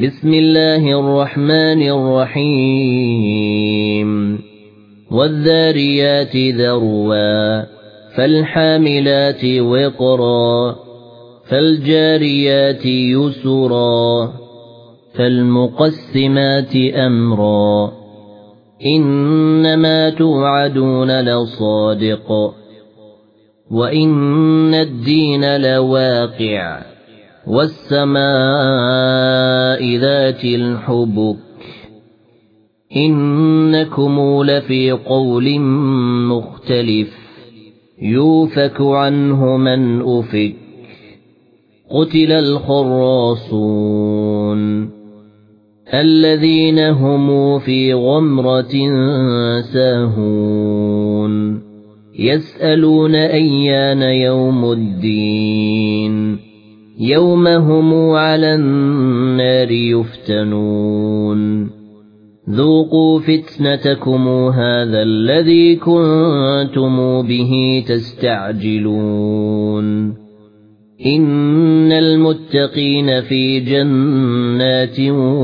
بسم الله الرحمن الرحيم والذاريات ذروا فالحاملات وقرا فالجاريات يسرا فالمقسمات أمرا إنما توعدون لصادق وإن الدين لواقع والسماء ذات الحبك إنكم لفي قول مختلف يوفك عنه من أفك قتل الخراصون الذين هم في غمرة ساهون يسألون أيان يوم الدين يوم هم على النار يفتنون ذوقوا فتنتكم هذا الذي كنتم به تستعجلون إن المتقين في جنات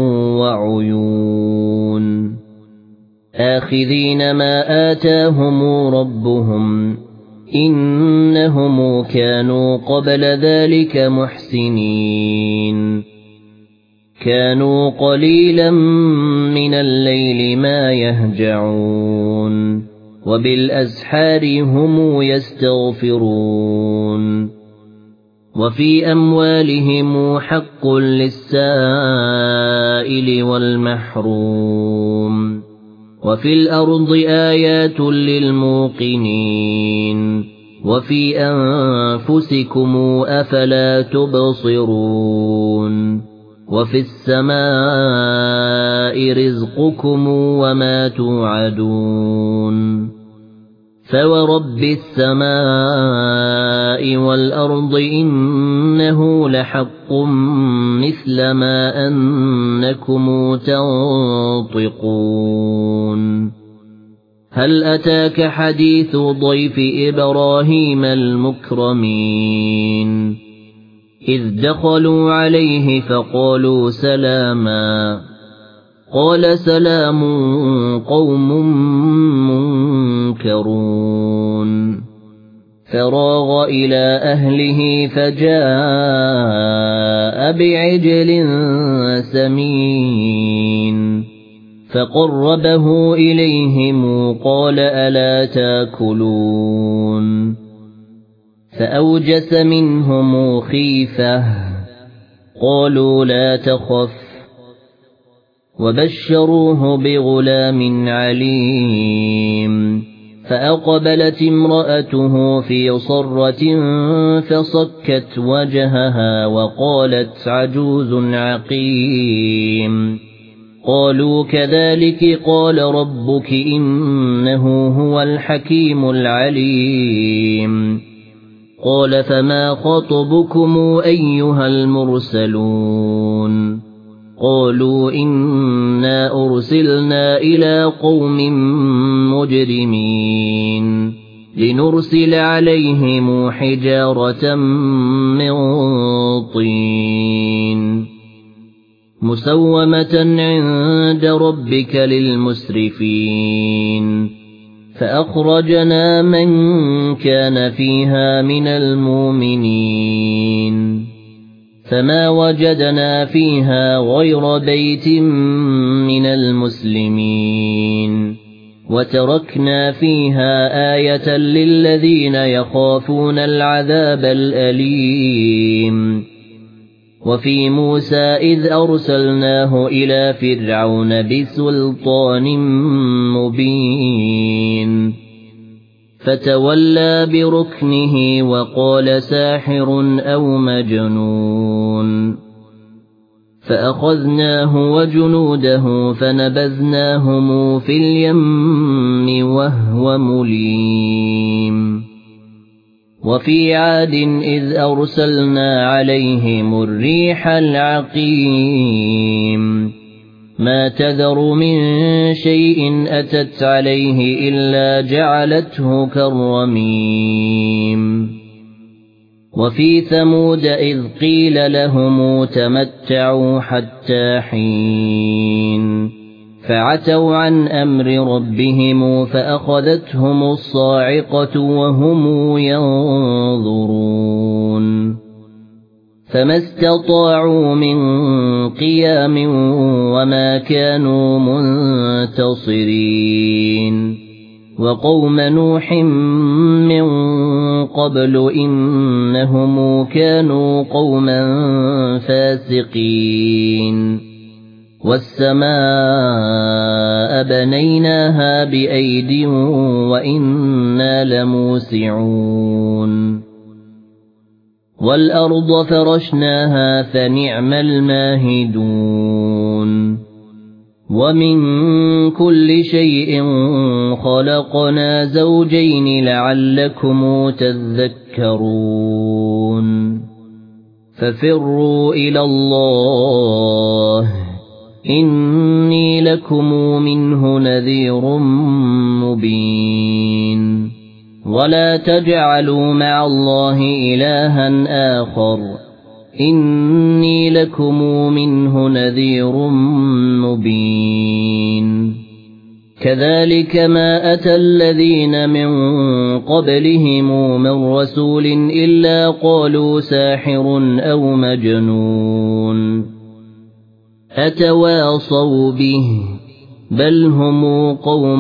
وعيون آخذين ما آتاهم ربهم إنهم كانوا قبل ذلك محسنين كانوا قليلا من الليل ما يهجعون وبالأسحار هم يستغفرون وفي أموالهم حق للسائل والمحروم وفي الأرض آيات للموقنين وفي أنفسكم أفلا تبصرون وفي السماء رزقكم وما توعدون فورب السماء والأرض إنه لحق مثل ما أنكم تنطقون هل أتاك حديث ضيف إبراهيم المكرمين إذ دخلوا عليه فقالوا سلاما قال سلام قوم منكرون فراغ إلى أهله فجاء بعجل سمين فقربه إليهم قال ألا تاكلون فأوجس منهم خيفة قالوا لا تخف وبشروه بغلام عليم فأقبلت امرأته في صرة فصكت وجهها وقالت عجوز عقيم قالوا كذلك قال ربك إنه هو الحكيم العليم قال فما خطبكم أيها المرسلون قالوا إنا أرسلنا إلى قوم مجرمين لنرسل عليهم حجارة من طين مسومة عند ربك للمسرفين فأخرجنا من كان فيها من المؤمنين فما وجدنا فيها غير بيت من المسلمين وتركنا فيها آية للذين يخافون العذاب الأليم وفي موسى إذ أرسلناه إلى فرعون بسلطان مبين فتولى بركنه وقال ساحر أو مجنون فأخذناه وجنوده فنبذناهم في اليم وهو مليم وفي عاد إذ أرسلنا عليهم الريح العقيم ما تذر من شيء أتت عليه إلا جعلته كالرميم وفي ثمود إذ قيل لهم تمتعوا حتى حين فعتوا عن أمر ربهم فأخذتهم الصاعقة وهم ينظرون فما استطاعوا من قيام وما كانوا منتصرين وقوم نوح من قبل إنهم كانوا قوما فاسقين والسماء بنيناها بأيد وإنا لموسعون والأرض فرشناها فنعم الماهدون ومن كل شيء خلقنا زوجين لعلكم تذكرون ففروا إلى الله إني لكم منه نذير مبين ولا تجعلوا مع الله إلها آخر إني لكم منه نذير مبين كذلك ما أتى الذين من قبلهم من رسول إلا قالوا ساحر أو مجنون أتواصوا به بل هم قوم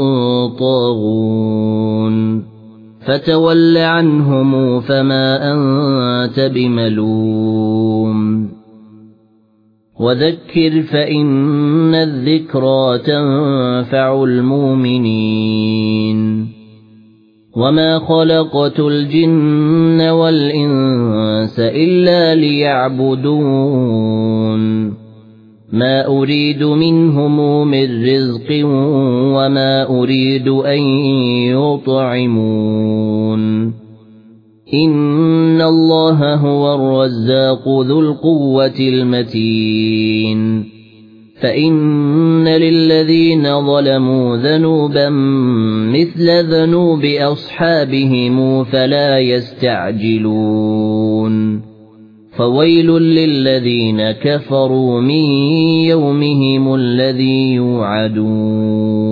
طاغون فتول عنهم فما أنت بملوم وذكر فإن الذكرى تنفع المؤمنين وما خلقت الجن والإنس إلا ليعبدون ما أريد منهم من رزق وما أريد أن يطعمون إن الله هو الرزاق ذو القوة المتين فإن للذين ظلموا ذنوبا مثل ذنوب أصحابهم فلا يستعجلون فويل للذين كفروا من يومهم الذي يوعدون